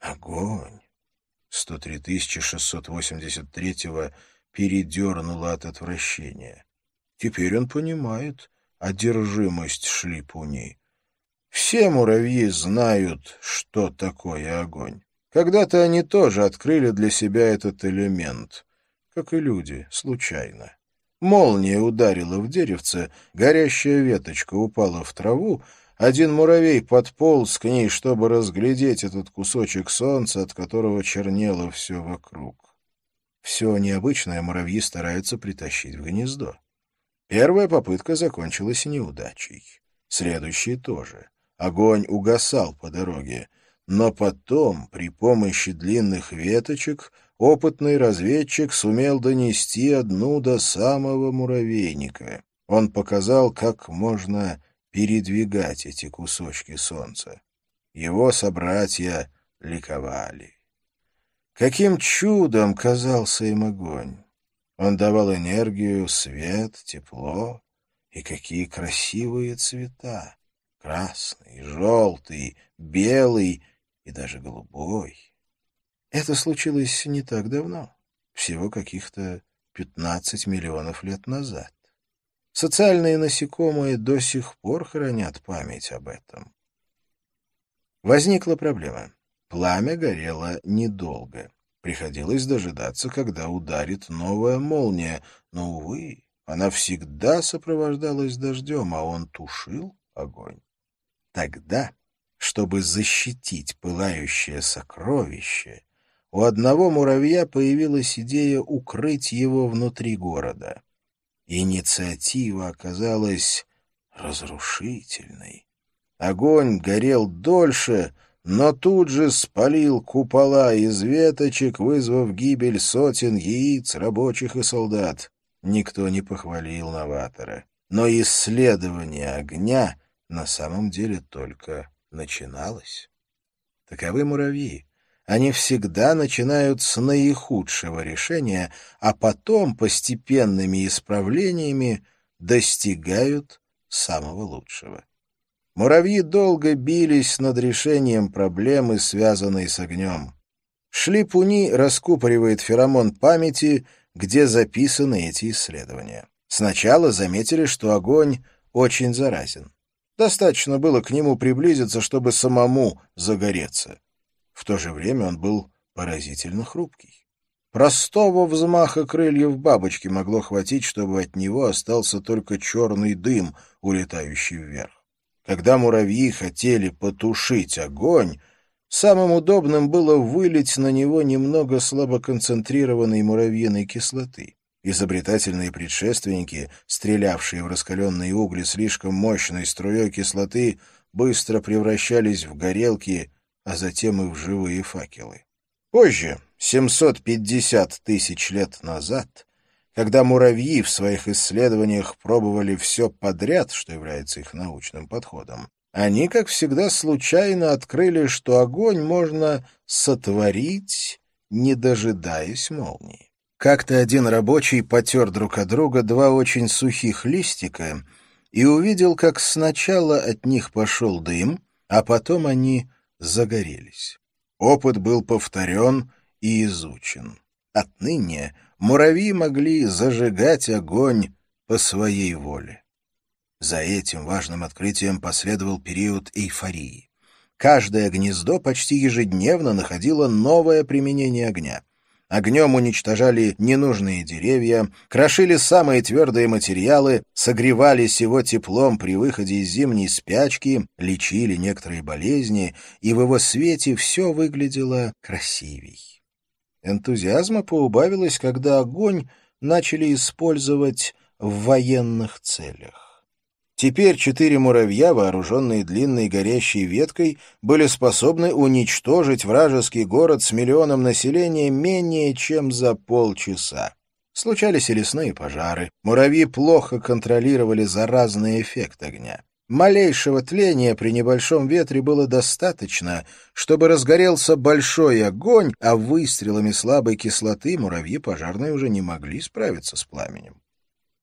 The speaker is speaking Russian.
Огонь! 103 683-го передернуло от отвращения. Теперь он понимает одержимость Шлипуни. Все муравьи знают, что такое огонь. Когда-то они тоже открыли для себя этот элемент, как и люди, случайно. Молния ударила в деревце, горящая веточка упала в траву, один муравей подполз к ней, чтобы разглядеть этот кусочек солнца, от которого чернело все вокруг. Все необычное муравьи стараются притащить в гнездо. Первая попытка закончилась неудачей. Следующие тоже. Огонь угасал по дороге. Но потом, при помощи длинных веточек, опытный разведчик сумел донести одну до самого муравейника. Он показал, как можно передвигать эти кусочки солнца. Его собратья ликовали. Каким чудом казался им огонь! Он давал энергию, свет, тепло. И какие красивые цвета! Красный, желтый, белый и даже голубой. Это случилось не так давно, всего каких-то 15 миллионов лет назад. Социальные насекомые до сих пор хранят память об этом. Возникла проблема. Пламя горело недолго. Приходилось дожидаться, когда ударит новая молния. Но, увы, она всегда сопровождалась дождем, а он тушил огонь. Тогда, чтобы защитить пылающее сокровище, у одного муравья появилась идея укрыть его внутри города. Инициатива оказалась разрушительной. Огонь горел дольше, но тут же спалил купола из веточек, вызвав гибель сотен яиц, рабочих и солдат. Никто не похвалил новатора. Но исследование огня на самом деле только начиналось. Таковы муравьи. Они всегда начинают с наихудшего решения, а потом постепенными исправлениями достигают самого лучшего. Муравьи долго бились над решением проблемы, связанной с огнем. Шлипуни раскупоривает феромон памяти, где записаны эти исследования. Сначала заметили, что огонь очень заразен. Достаточно было к нему приблизиться, чтобы самому загореться. В то же время он был поразительно хрупкий. Простого взмаха крыльев бабочки могло хватить, чтобы от него остался только черный дым, улетающий вверх. Когда муравьи хотели потушить огонь, самым удобным было вылить на него немного слабоконцентрированной муравьиной кислоты. Изобретательные предшественники, стрелявшие в раскаленные угли слишком мощной струей кислоты, быстро превращались в горелки, а затем и в живые факелы. Позже, 750 тысяч лет назад, когда муравьи в своих исследованиях пробовали все подряд, что является их научным подходом, они, как всегда, случайно открыли, что огонь можно сотворить, не дожидаясь молнии. Как-то один рабочий потер друг от друга два очень сухих листика и увидел, как сначала от них пошел дым, а потом они загорелись. Опыт был повторен и изучен. Отныне муравьи могли зажигать огонь по своей воле. За этим важным открытием последовал период эйфории. Каждое гнездо почти ежедневно находило новое применение огня. Огнем уничтожали ненужные деревья, крошили самые твердые материалы, согревались его теплом при выходе из зимней спячки, лечили некоторые болезни, и в его свете все выглядело красивей. Энтузиазма поубавилось, когда огонь начали использовать в военных целях. Теперь 4 муравья, вооруженные длинной горящей веткой, были способны уничтожить вражеский город с миллионом населения менее чем за полчаса. Случались и лесные пожары. Муравьи плохо контролировали заразный эффект огня. Малейшего тления при небольшом ветре было достаточно, чтобы разгорелся большой огонь, а выстрелами слабой кислоты муравьи пожарные уже не могли справиться с пламенем.